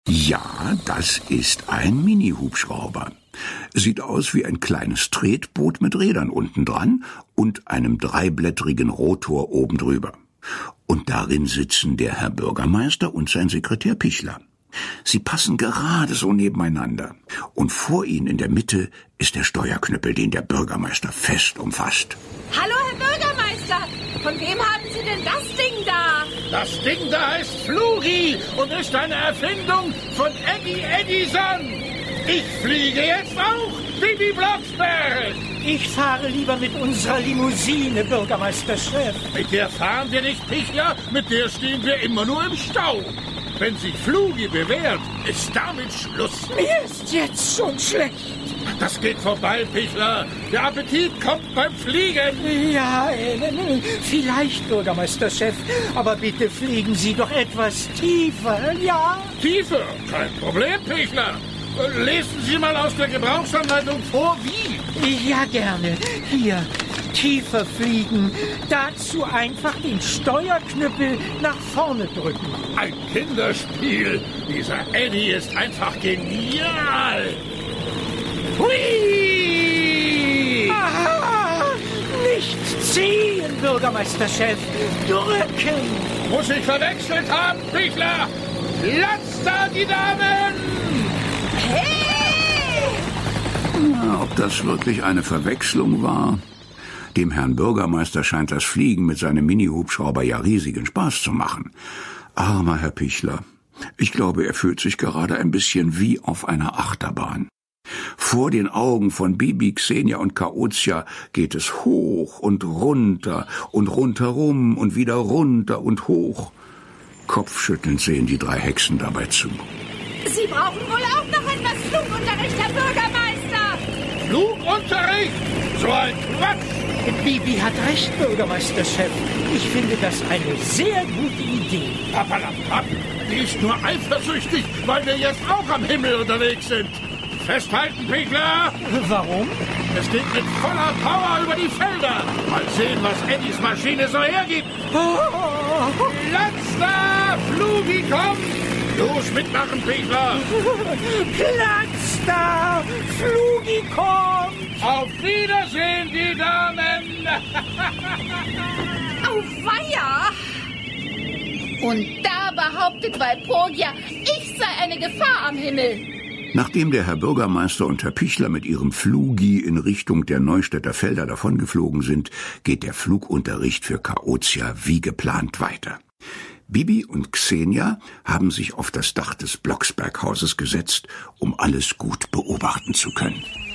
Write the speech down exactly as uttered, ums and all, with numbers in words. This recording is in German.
Ja, das ist ein Mini-Hubschrauber. Sieht aus wie ein kleines Tretboot mit Rädern unten dran und einem dreiblättrigen Rotor oben drüber. Und darin sitzen der Herr Bürgermeister und sein Sekretär Pichler. Sie passen gerade so nebeneinander. Und vor ihnen in der Mitte ist der Steuerknüppel, den der Bürgermeister fest umfasst. Hallo, Herr Bürgermeister. Von wem haben Sie denn das Ding da? Das Ding da heißt Flugi und ist eine Erfindung von Eddie Edison. Ich fliege jetzt auch, Bibi Blocksberg. Ich fahre lieber mit unserer Limousine, Bürgermeisterchef. Mit der fahren wir nicht, Pichler, mit der stehen wir immer nur im Stau. Wenn sich Flugi bewährt, ist damit Schluss. Mir ist jetzt schon schlecht. Das geht vorbei, Pichler. Der Appetit kommt beim Fliegen. Ja, äh, vielleicht, Bürgermeisterchef. Aber bitte fliegen Sie doch etwas tiefer, ja? Tiefer? Kein Problem, Pichler. Lesen Sie mal aus der Gebrauchsanleitung vor, wie. Ja, gerne. Hier, tiefer fliegen. Dazu einfach den Steuerknüppel nach vorne drücken. Ein Kinderspiel. Dieser Eddie ist einfach genial. Hui! Aha! Nicht ziehen, Bürgermeisterchef. Drücken. Muss ich verwechselt haben, Pichler. Platz da, die Damen! Hey! Na, ob das wirklich eine Verwechslung war? Dem Herrn Bürgermeister scheint das Fliegen mit seinem Mini-Hubschrauber ja riesigen Spaß zu machen. Armer Herr Pichler. Ich glaube, er fühlt sich gerade ein bisschen wie auf einer Achterbahn. Vor den Augen von Bibi, Xenia und Kaotia geht es hoch und runter und rundherum und wieder runter und hoch. Kopfschüttelnd sehen die drei Hexen dabei zu. Sie brauchen wohl auch noch etwas Flugunterricht, Herr Bürgermeister. Flugunterricht? So ein Quatsch! Bibi hat recht, Bürgermeisterchef. Ich finde das eine sehr gute Idee. Papalapap, die ist nur eifersüchtig, weil wir jetzt auch am Himmel unterwegs sind. Festhalten, Pichler! Warum? Es geht mit voller Power über die Felder. Mal sehen, was Eddies Maschine so hergibt. Platz da! Flugi kommt! Los, mitmachen, Pichler! Platz da! Flugi kommt! Auf Wiedersehen, die Damen! Auweia! Und da behauptet Walpurgia, ich sei eine Gefahr am Himmel. Nachdem der Herr Bürgermeister und Herr Pichler mit ihrem Flugi in Richtung der Neustädter Felder davongeflogen sind, geht der Flugunterricht für Kaotia wie geplant weiter. Bibi und Xenia haben sich auf das Dach des Blocksberghauses gesetzt, um alles gut beobachten zu können.